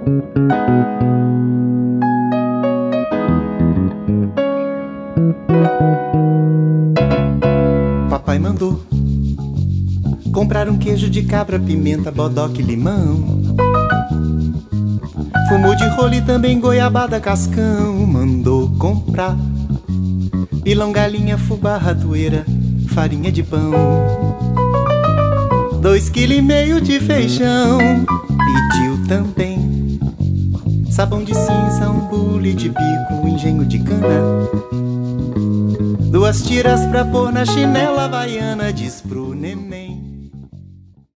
Papai mandou comprar um queijo de cabra, pimenta, bodoque e limão. Fumo de rolo e também goiabada, cascão. Mandou comprar pilão, galinha, fubá, ratoeira, farinha de pão. 2,5 kg de feijão. Pediu também sabão de cinza, um bule de bico, engenho de cana. 2 tiras pra pôr na chinela havaiana, diz pro neném.